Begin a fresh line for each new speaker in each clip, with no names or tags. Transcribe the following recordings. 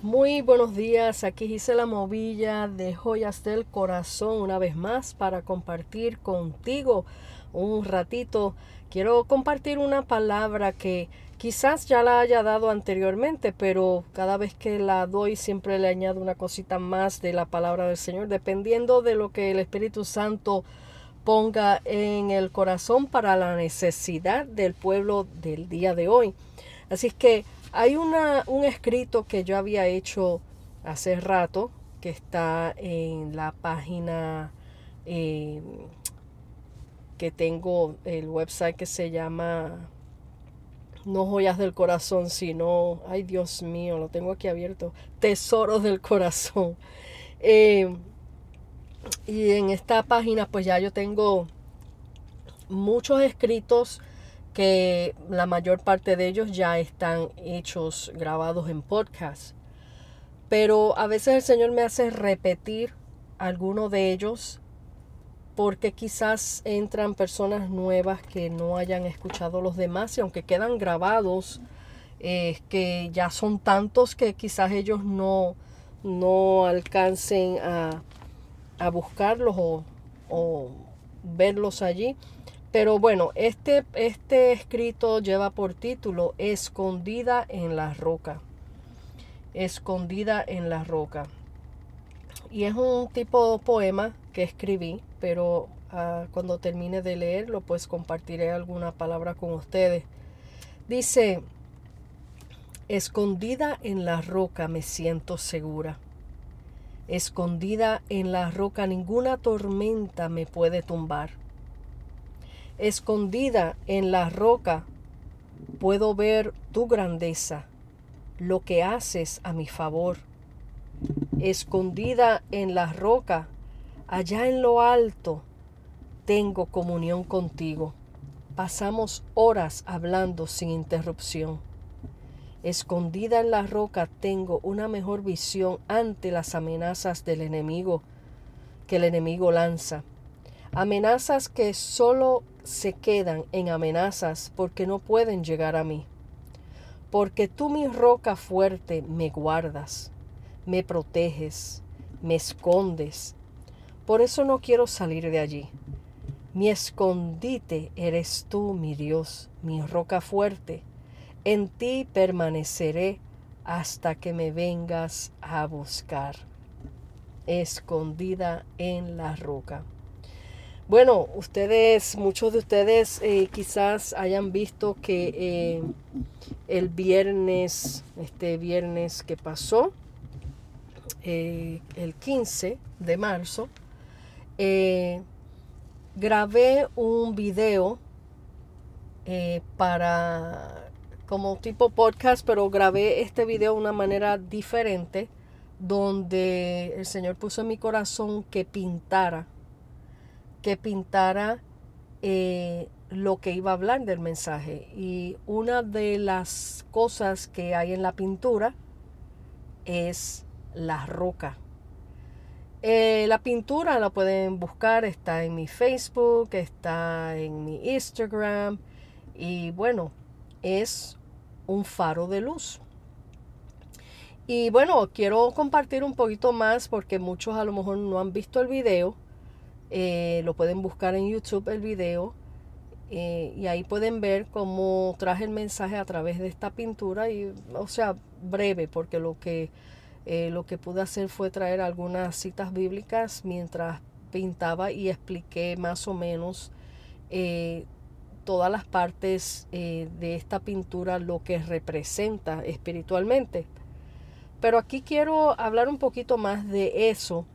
Muy buenos días, aquí Gisela Movilla de Joyas del Corazón una vez más para compartir contigo un ratito. Quiero compartir una palabra que quizás ya la haya dado anteriormente, pero cada vez que la doy siempre le añado una cosita más de la palabra del Señor, dependiendo de lo que el Espíritu Santo ponga en el corazón para la necesidad del pueblo del día de hoy. Así es que hay un escrito que yo había hecho hace rato, que está en la página que tengo, el website que se llama no Joyas del Corazón, sino, ay Dios mío, lo tengo aquí abierto, Tesoros del Corazón. Y en esta página pues ya yo tengo muchos escritos que la mayor parte de ellos ya están hechos, grabados en podcast. Pero a veces el Señor me hace repetir alguno de ellos porque quizás entran personas nuevas que no hayan escuchado los demás y aunque quedan grabados, que ya son tantos que quizás ellos no alcancen a buscarlos o verlos allí. Pero bueno, este escrito lleva por título Escondida en la roca. Escondida en la roca. Y es un tipo de poema que escribí, pero cuando termine de leerlo, pues compartiré alguna palabra con ustedes. Dice, escondida en la roca me siento segura. Escondida en la roca ninguna tormenta me puede tumbar. Escondida en la roca puedo ver tu grandeza, lo que haces a mi favor. Escondida en la roca, allá en lo alto, tengo comunión contigo. Pasamos horas hablando sin interrupción. Escondida en la roca tengo una mejor visión ante las amenazas del enemigo que el enemigo lanza. Amenazas que solo se quedan en amenazas porque no pueden llegar a mí. Porque tú, mi roca fuerte, me guardas, me proteges, me escondes. Por eso no quiero salir de allí. Mi escondite eres tú, mi Dios, mi roca fuerte. En ti permaneceré hasta que me vengas a buscar. Escondida en la roca. Bueno, muchos de ustedes quizás hayan visto que el este viernes que pasó, el 15 de marzo, grabé un video como tipo podcast, pero grabé este video de una manera diferente, donde el Señor puso en mi corazón que pintara lo que iba a hablar del mensaje. Y una de las cosas que hay en la pintura es la roca. La pintura la pueden buscar, está en mi Facebook, está en mi Instagram y bueno, es un faro de luz. Y bueno, quiero compartir un poquito más porque muchos a lo mejor no han visto el video. Lo pueden buscar en YouTube el video y ahí pueden ver cómo traje el mensaje a través de esta pintura y, o sea, breve, porque lo que pude hacer fue traer algunas citas bíblicas mientras pintaba y expliqué más o menos todas las partes de esta pintura, lo que representa espiritualmente. Pero aquí quiero hablar un poquito más de eso.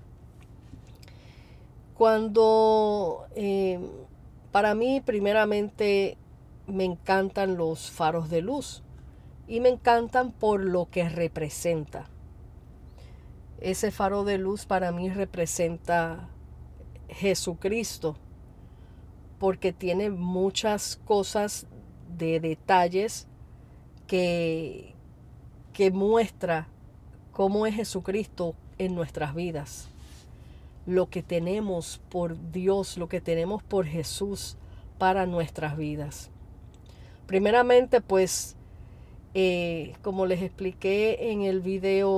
Cuando para mí primeramente me encantan los faros de luz y me encantan por lo que representa. Ese faro de luz para mí representa Jesucristo porque tiene muchas cosas de detalles que muestra cómo es Jesucristo en nuestras vidas. Lo que tenemos por Dios, lo que tenemos por Jesús para nuestras vidas. Primeramente, pues, como les expliqué en el video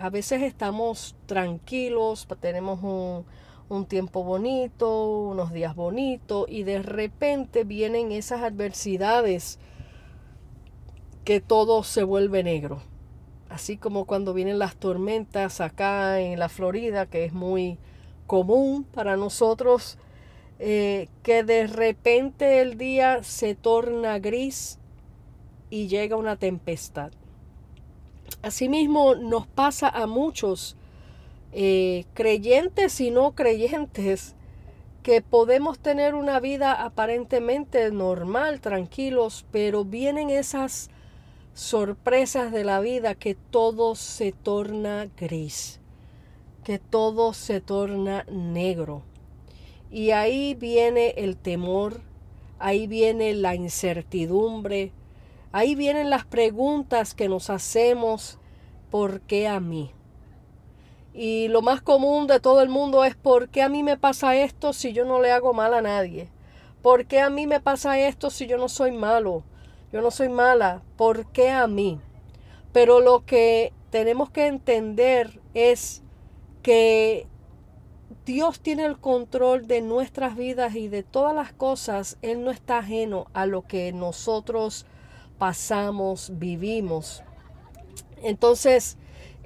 a veces estamos tranquilos, tenemos un tiempo bonito, unos días bonitos, y de repente vienen esas adversidades que todo se vuelve negro. Así como cuando vienen las tormentas acá en la Florida, que es muy común para nosotros, que de repente el día se torna gris y llega una tempestad. Asimismo nos pasa a muchos creyentes y no creyentes, que podemos tener una vida aparentemente normal, tranquilos, pero vienen esas sorpresas de la vida que todo se torna gris, que todo se torna negro. Y ahí viene el temor, ahí viene la incertidumbre, ahí vienen las preguntas que nos hacemos: ¿por qué a mí? Y lo más común de todo el mundo es: ¿por qué a mí me pasa esto si yo no le hago mal a nadie? ¿Por qué a mí me pasa esto si yo no soy malo? Yo no soy mala. ¿Por qué a mí? Pero lo que tenemos que entender es que Dios tiene el control de nuestras vidas y de todas las cosas. Él no está ajeno a lo que nosotros pasamos, vivimos. Entonces,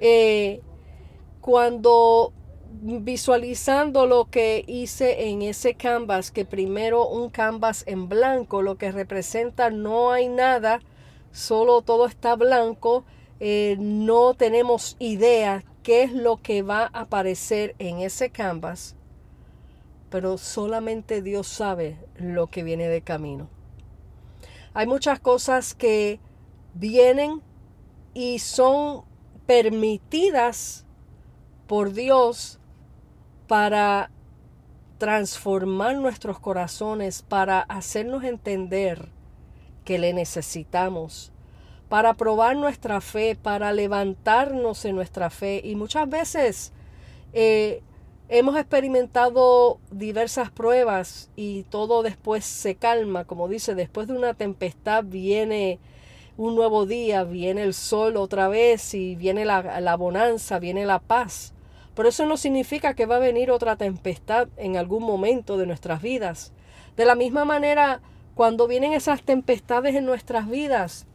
cuando visualizando lo que hice en ese canvas, que primero un canvas en blanco, lo que representa no hay nada, solo todo está blanco, no tenemos idea qué es lo que va a aparecer en ese canvas, pero solamente Dios sabe lo que viene de camino. Hay muchas cosas que vienen y son permitidas por Dios para transformar nuestros corazones, para hacernos entender que le necesitamos, para probar nuestra fe, para levantarnos en nuestra fe. Y muchas veces hemos experimentado diversas pruebas y todo después se calma. Como dice, después de una tempestad viene un nuevo día, viene el sol otra vez y viene la bonanza, viene la paz. Pero eso no significa que va a venir otra tempestad en algún momento de nuestras vidas. De la misma manera, cuando vienen esas tempestades en nuestras vidas,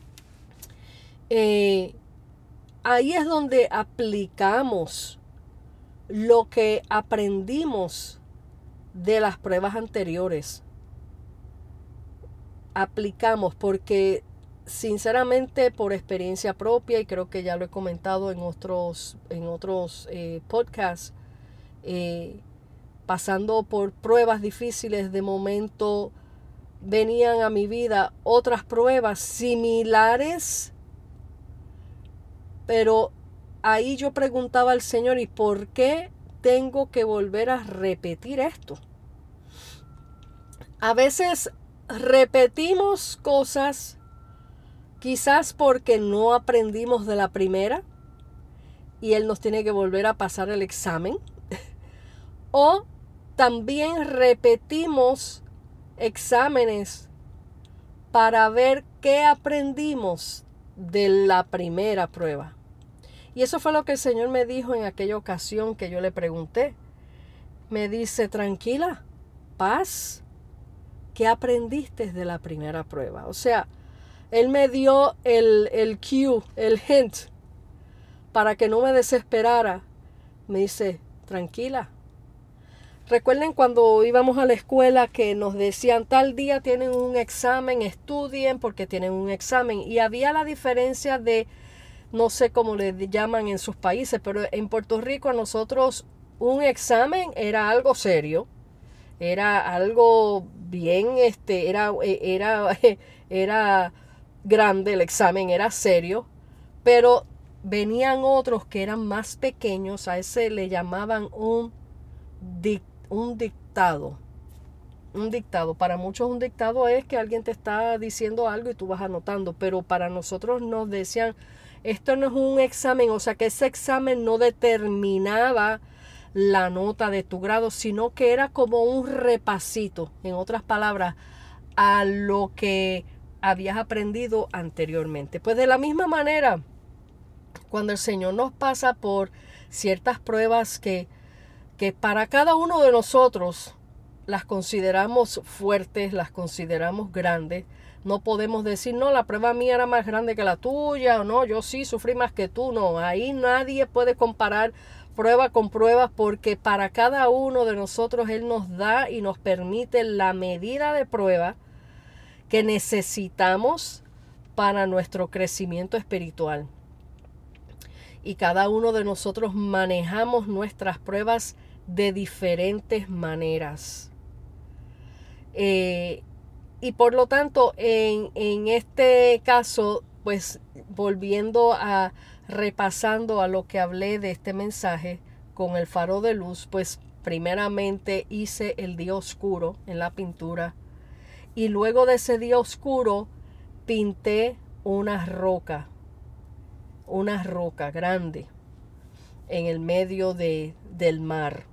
ahí es donde aplicamos lo que aprendimos de las pruebas anteriores. Aplicamos porque sinceramente, por experiencia propia, y creo que ya lo he comentado en otros podcasts, pasando por pruebas difíciles, de momento venían a mi vida otras pruebas similares, pero ahí yo preguntaba al Señor: ¿y por qué tengo que volver a repetir esto? A veces repetimos cosas quizás porque no aprendimos de la primera y Él nos tiene que volver a pasar el examen. O también repetimos exámenes para ver qué aprendimos de la primera prueba. Y eso fue lo que el Señor me dijo en aquella ocasión que yo le pregunté. Me dice: tranquila, paz, ¿qué aprendiste de la primera prueba? O sea, Él me dio el cue, el hint, para que no me desesperara. Me dice: tranquila. Recuerden cuando íbamos a la escuela que nos decían: tal día tienen un examen, estudien porque tienen un examen. Y había la diferencia de, no sé cómo le llaman en sus países, pero en Puerto Rico a nosotros un examen era algo serio. Era algo bien, era grande el examen, era serio, pero venían otros que eran más pequeños, a ese le llamaban un dictado. Un dictado, para muchos un dictado es que alguien te está diciendo algo y tú vas anotando, pero para nosotros nos decían: esto no es un examen, o sea que ese examen no determinaba la nota de tu grado, sino que era como un repasito, en otras palabras, a lo que habías aprendido anteriormente. Pues de la misma manera, Cuando el Señor nos pasa por ciertas pruebas que para cada uno de nosotros las consideramos fuertes, las consideramos grandes. No podemos decir, no, la prueba mía era más grande que la tuya, o no, yo sí sufrí más que tú. No, ahí nadie puede comparar prueba con prueba, porque para cada uno de nosotros Él nos da y nos permite la medida de prueba que necesitamos para nuestro crecimiento espiritual. Y cada uno de nosotros manejamos nuestras pruebas de diferentes maneras. Y por lo tanto, en este caso, pues repasando a lo que hablé de este mensaje con el faro de luz, pues primeramente hice el día oscuro en la pintura, y luego de ese día oscuro pinté una roca grande en el medio del mar.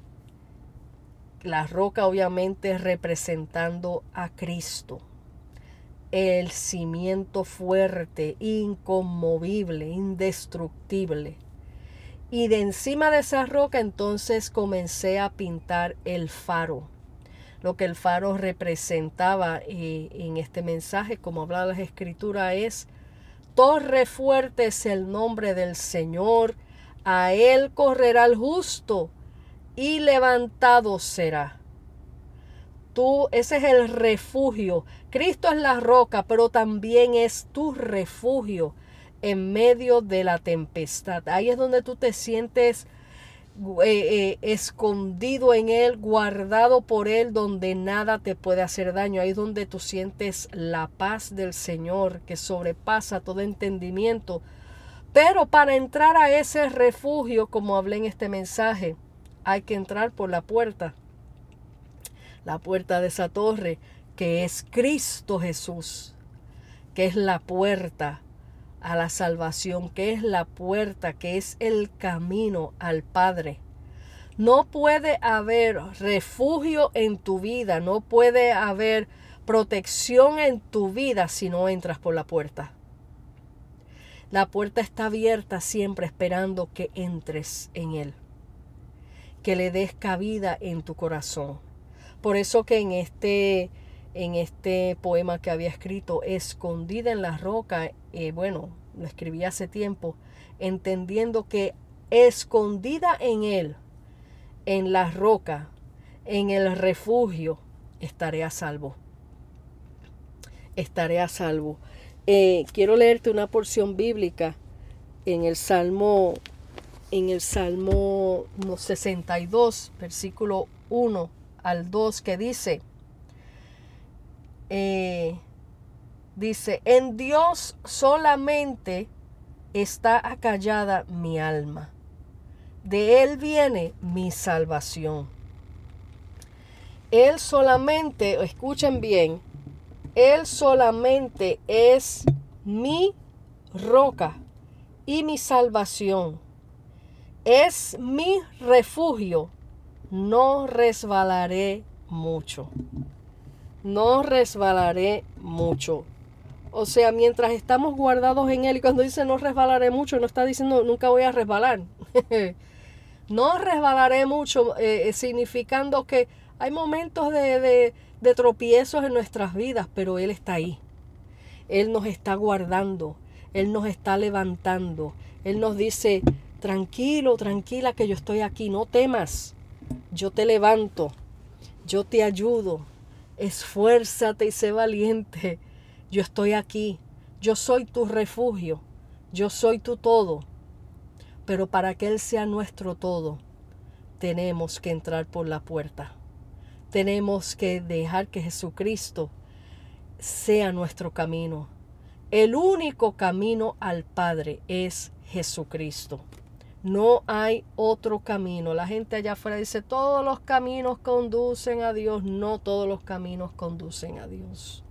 La roca obviamente representando a Cristo, el cimiento fuerte, inconmovible, indestructible. Y de encima de esa roca entonces comencé a pintar el faro. Lo que el faro representaba en este mensaje, como habla la Escritura, es: torre fuerte es el nombre del Señor, a él correrá el justo y levantado será. Ese es el refugio. Cristo es la roca, pero también es tu refugio en medio de la tempestad. Ahí es donde tú te sientes escondido en Él, guardado por Él, donde nada te puede hacer daño. Ahí es donde tú sientes la paz del Señor que sobrepasa todo entendimiento. Pero para entrar a ese refugio, como hablé en este mensaje, hay que entrar por la puerta de esa torre, que es Cristo Jesús, que es la puerta a la salvación, que es la puerta, que es el camino al Padre. No puede haber refugio en tu vida, no puede haber protección en tu vida si no entras por la puerta. La puerta está abierta siempre, esperando que entres en Él, que le des cabida en tu corazón. Por eso que en este poema que había escrito, Escondida en la roca, lo escribí hace tiempo, entendiendo que escondida en Él, en la roca, en el refugio, estaré a salvo. Estaré a salvo. Quiero leerte una porción bíblica en el Salmo 62, versículo 1 al 2, que dice, en Dios solamente está acallada mi alma, de Él viene mi salvación. Él solamente, escuchen bien, Él solamente es mi roca y mi salvación. Es mi refugio. No resbalaré mucho. No resbalaré mucho. O sea, mientras estamos guardados en Él, y cuando dice no resbalaré mucho, no está diciendo nunca voy a resbalar. No resbalaré mucho, significando que hay momentos de tropiezos en nuestras vidas, pero Él está ahí. Él nos está guardando, Él nos está levantando. Él nos dice, tranquilo, tranquila, que yo estoy aquí, no temas. Yo te levanto, yo te ayudo, esfuérzate y sé valiente. Yo estoy aquí, yo soy tu refugio, yo soy tu todo. Pero para que Él sea nuestro todo, tenemos que entrar por la puerta. Tenemos que dejar que Jesucristo sea nuestro camino. El único camino al Padre es Jesucristo. No hay otro camino. La gente allá afuera dice, todos los caminos conducen a Dios. No todos los caminos conducen a Dios.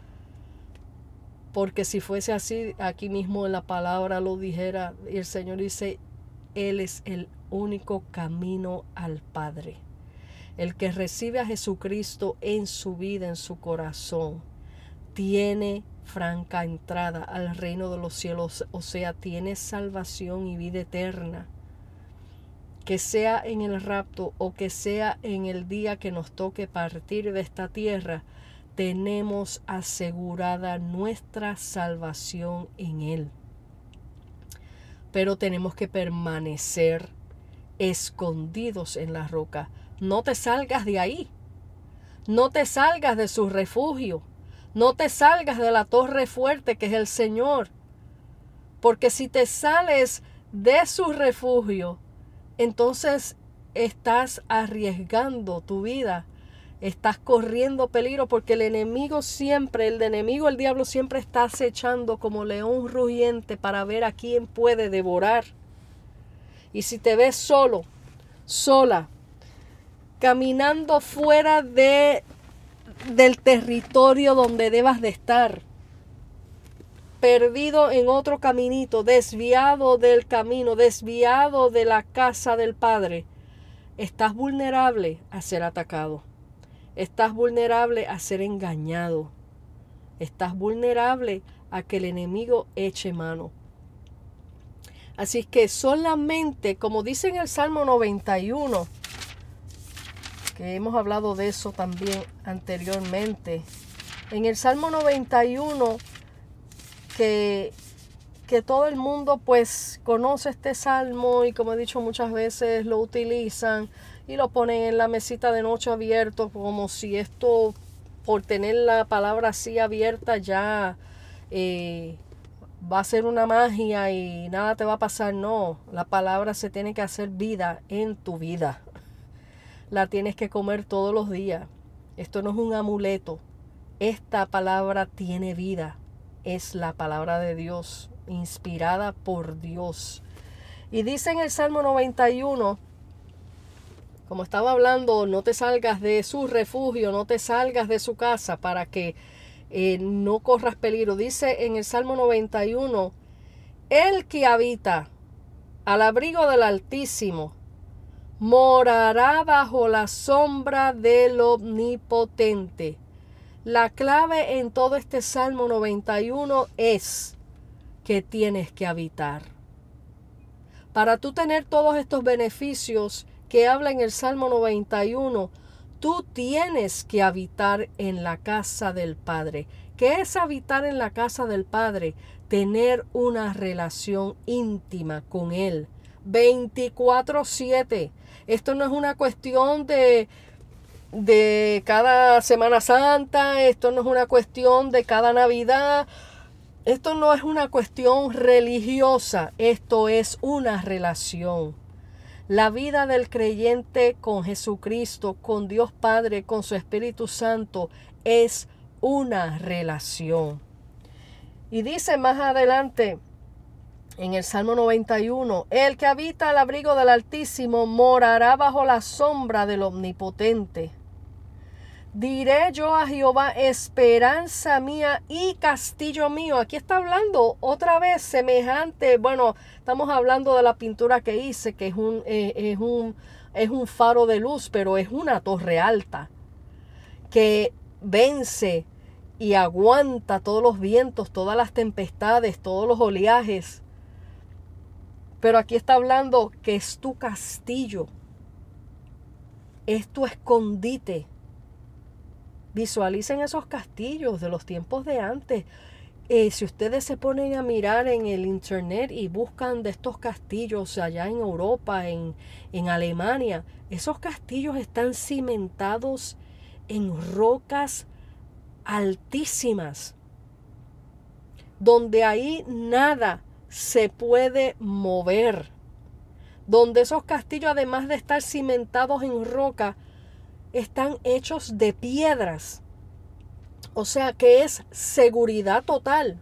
Porque si fuese así, aquí mismo en la palabra lo dijera, y el Señor dice, Él es el único camino al Padre. El que recibe a Jesucristo en su vida, en su corazón, tiene franca entrada al reino de los cielos, o sea, tienes salvación y vida eterna. Que sea en el rapto o que sea en el día que nos toque partir de esta tierra, tenemos asegurada nuestra salvación en Él. Pero tenemos que permanecer escondidos en la roca. No te salgas de ahí. No te salgas de su refugio. No te salgas de la torre fuerte que es el Señor. Porque si te sales de su refugio, entonces estás arriesgando tu vida. Estás corriendo peligro porque el diablo siempre está acechando como león rugiente para ver a quién puede devorar. Y si te ves solo, sola, caminando fuera del territorio donde debas de estar, perdido en otro caminito, desviado del camino, desviado de la casa del Padre, estás vulnerable a ser atacado. Estás vulnerable a ser engañado. Estás vulnerable a que el enemigo eche mano. Así que solamente, como dice en el Salmo 91, que hemos hablado de eso también anteriormente, en el Salmo 91, que todo el mundo pues conoce este salmo y como he dicho muchas veces lo utilizan y lo ponen en la mesita de noche abierto como si esto, por tener la palabra así abierta, ya va a ser una magia y nada te va a pasar. No, la palabra se tiene que hacer vida en tu vida. La tienes que comer todos los días. Esto no es un amuleto. Esta palabra tiene vida. Es la palabra de Dios, inspirada por Dios. Y dice en el Salmo 91, como estaba hablando, no te salgas de su refugio, no te salgas de su casa para que no corras peligro. Dice en el Salmo 91, el que habita al abrigo del Altísimo morará bajo la sombra del Omnipotente. La clave en todo este Salmo 91 es que tienes que habitar. Para tú tener todos estos beneficios que habla en el Salmo 91, tú tienes que habitar en la casa del Padre. ¿Qué es habitar en la casa del Padre? Tener una relación íntima con Él, 24/7. Esto no es una cuestión de cada Semana Santa, esto no es una cuestión de cada Navidad, esto no es una cuestión religiosa, esto es una relación. La vida del creyente con Jesucristo, con Dios Padre, con su Espíritu Santo, es una relación. Y dice más adelante en el Salmo 91, el que habita al abrigo del Altísimo morará bajo la sombra del Omnipotente. Diré yo a Jehová, esperanza mía y castillo mío. Aquí está hablando otra vez semejante. Bueno, estamos hablando de la pintura que hice, que es un faro de luz, pero es una torre alta que vence y aguanta todos los vientos, todas las tempestades, todos los oleajes. Pero aquí está hablando que es tu castillo, es tu escondite. Visualicen esos castillos de los tiempos de antes. Si ustedes se ponen a mirar en el internet y buscan de estos castillos allá en Europa, en Alemania, esos castillos están cimentados en rocas altísimas, donde ahí nada se puede mover, donde esos castillos, además de estar cimentados en roca, están hechos de piedras. O sea que es seguridad total.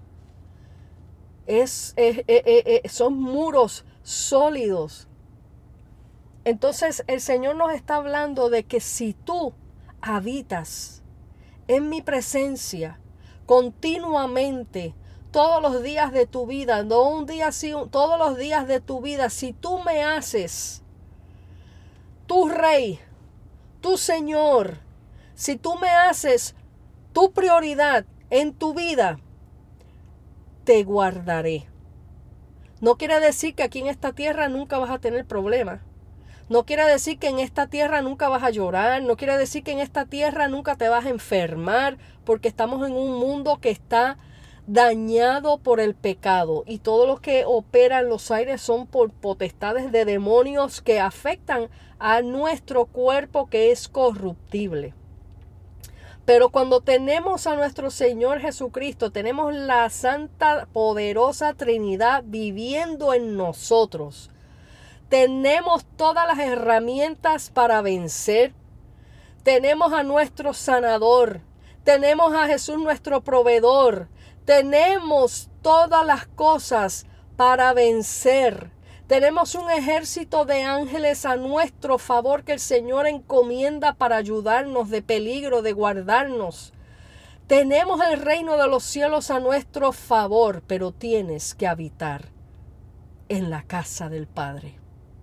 Son muros sólidos. Entonces el Señor nos está hablando de que si tú habitas en mi presencia continuamente, todos los días de tu vida, no un día así, todos los días de tu vida, si tú me haces tu Rey, tu Señor, si tú me haces tu prioridad en tu vida te guardaré. No quiere decir que aquí en esta tierra nunca vas a tener problemas. No quiere decir que en esta tierra nunca vas a llorar. No quiere decir que en esta tierra nunca te vas a enfermar, porque estamos en un mundo que está dañado por el pecado, y todo lo que opera en los aires son por potestades de demonios que afectan a nuestro cuerpo, que es corruptible. Pero cuando tenemos a nuestro Señor Jesucristo, tenemos la santa, poderosa Trinidad viviendo en nosotros, tenemos todas las herramientas para vencer. Tenemos a nuestro sanador, tenemos a Jesús nuestro proveedor, tenemos todas las cosas para vencer. Tenemos un ejército de ángeles a nuestro favor que el Señor encomienda para ayudarnos de peligro, de guardarnos. Tenemos el reino de los cielos a nuestro favor, pero tienes que habitar en la casa del Padre.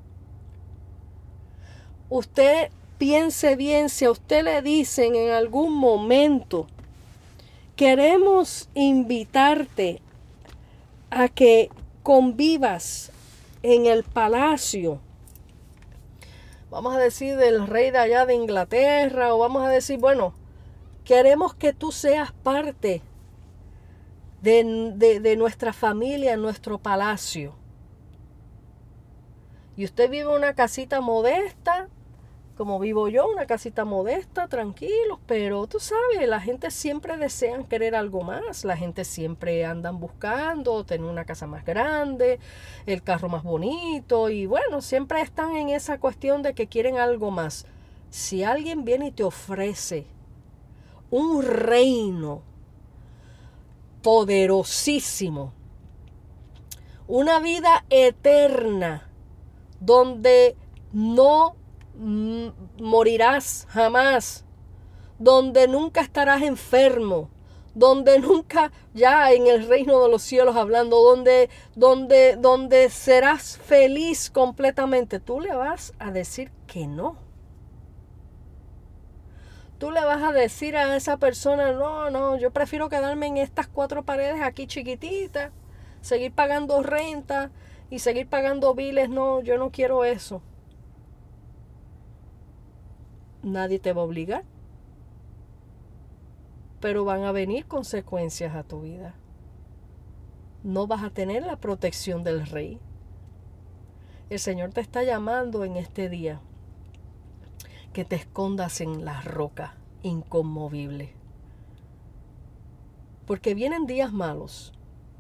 Usted piense bien, si a usted le dicen en algún momento, queremos invitarte a que convivas en el palacio, vamos a decir del rey de allá de Inglaterra, o vamos a decir, bueno, queremos que tú seas parte de nuestra familia, en nuestro palacio. Y usted vive en una casita modesta, como vivo yo, una casita modesta, tranquilos, pero tú sabes, la gente siempre desean querer algo más, la gente siempre andan buscando tener una casa más grande, el carro más bonito, y bueno, siempre están en esa cuestión de que quieren algo más. Si alguien viene y te ofrece un reino poderosísimo, una vida eterna, donde no morirás jamás, donde nunca estarás enfermo, donde nunca, ya en el reino de los cielos hablando, donde serás feliz completamente, tú le vas a decir que no. Tú le vas a decir a esa persona, no, yo prefiero quedarme en estas 4 paredes aquí chiquititas, seguir pagando renta y seguir pagando biles. No, yo no quiero eso. Nadie te va a obligar, pero van a venir consecuencias a tu vida. No vas a tener la protección del Rey. El Señor te está llamando en este día que te escondas en la roca inconmovible. Porque vienen días malos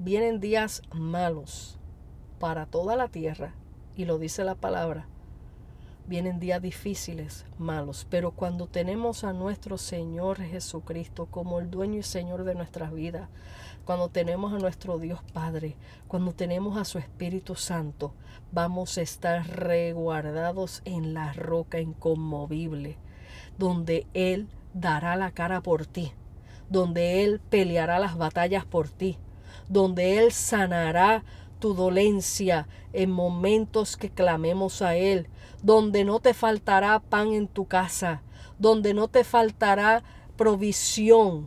para toda la tierra, y lo dice la palabra. Vienen días difíciles, malos, pero cuando tenemos a nuestro Señor Jesucristo como el dueño y Señor de nuestras vidas, cuando tenemos a nuestro Dios Padre, cuando tenemos a su Espíritu Santo, vamos a estar resguardados en la roca inconmovible, donde Él dará la cara por ti, donde Él peleará las batallas por ti, donde Él sanará tu dolencia en momentos que clamemos a Él, donde no te faltará pan en tu casa, donde no te faltará provisión.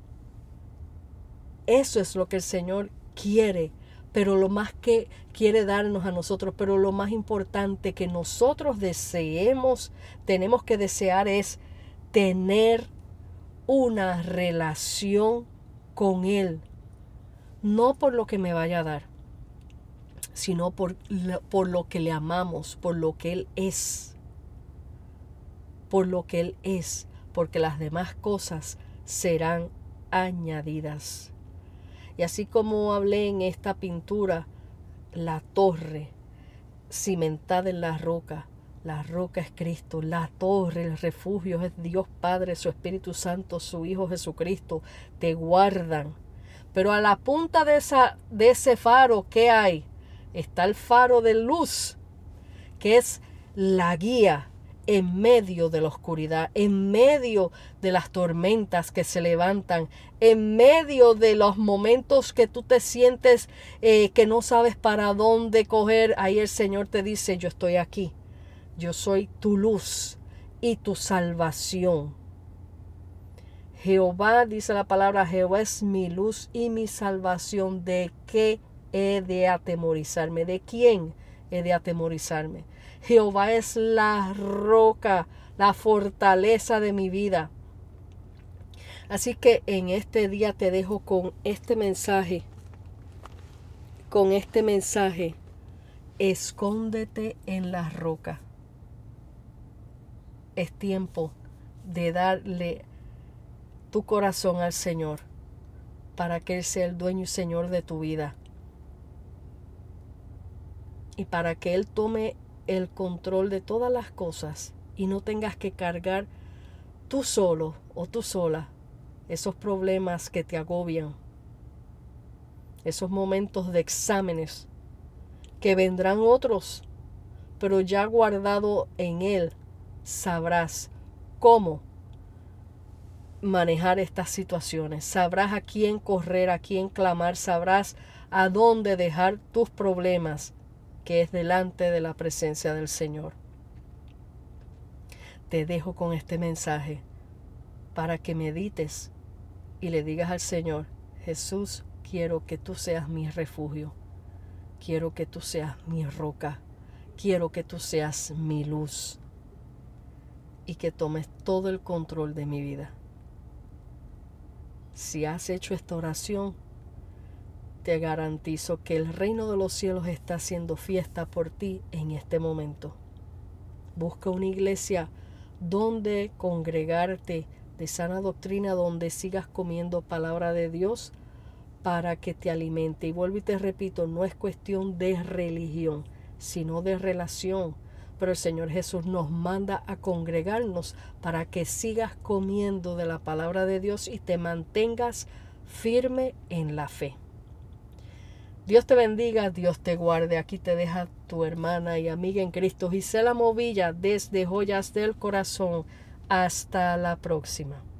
Eso es lo que el Señor quiere, pero lo más que quiere darnos a nosotros, pero lo más importante que nosotros deseemos, tenemos que desear es tener una relación con Él, no por lo que me vaya a dar, sino por lo que le amamos, por lo que Él es, porque las demás cosas serán añadidas. Y así como hablé en esta pintura, la torre cimentada en la roca es Cristo, la torre, el refugio es Dios Padre, su Espíritu Santo, su Hijo Jesucristo, te guardan. Pero a la punta de ese faro, ¿qué hay? Está el faro de luz, que es la guía en medio de la oscuridad, en medio de las tormentas que se levantan, en medio de los momentos que tú te sientes que no sabes para dónde coger. Ahí el Señor te dice, yo estoy aquí, yo soy tu luz y tu salvación. Jehová, dice la palabra, Jehová es mi luz y mi salvación. ¿De qué he de atemorizarme? ¿De quién he de atemorizarme? Jehová es la roca, la fortaleza de mi vida. Así que en este día te dejo con este mensaje. Con este mensaje. Escóndete en la roca. Es tiempo de darle tu corazón al Señor para que Él sea el dueño y Señor de tu vida. Y para que Él tome el control de todas las cosas y no tengas que cargar tú solo o tú sola esos problemas que te agobian, esos momentos de exámenes, que vendrán otros, pero ya guardado en Él sabrás cómo manejar estas situaciones, sabrás a quién correr, a quién clamar, sabrás a dónde dejar tus problemas, que es delante de la presencia del Señor. Te dejo con este mensaje para que medites y le digas al Señor: Jesús, quiero que tú seas mi refugio, quiero que tú seas mi roca, quiero que tú seas mi luz y que tomes todo el control de mi vida. Si has hecho esta oración, te garantizo que el reino de los cielos está haciendo fiesta por ti en este momento. Busca una iglesia donde congregarte de sana doctrina, donde sigas comiendo palabra de Dios para que te alimente. Y vuelvo y te repito, no es cuestión de religión, sino de relación. Pero el Señor Jesús nos manda a congregarnos para que sigas comiendo de la palabra de Dios y te mantengas firme en la fe. Dios te bendiga, Dios te guarde. Aquí te deja tu hermana y amiga en Cristo, Gisela Movilla, desde Joyas del Corazón. Hasta la próxima.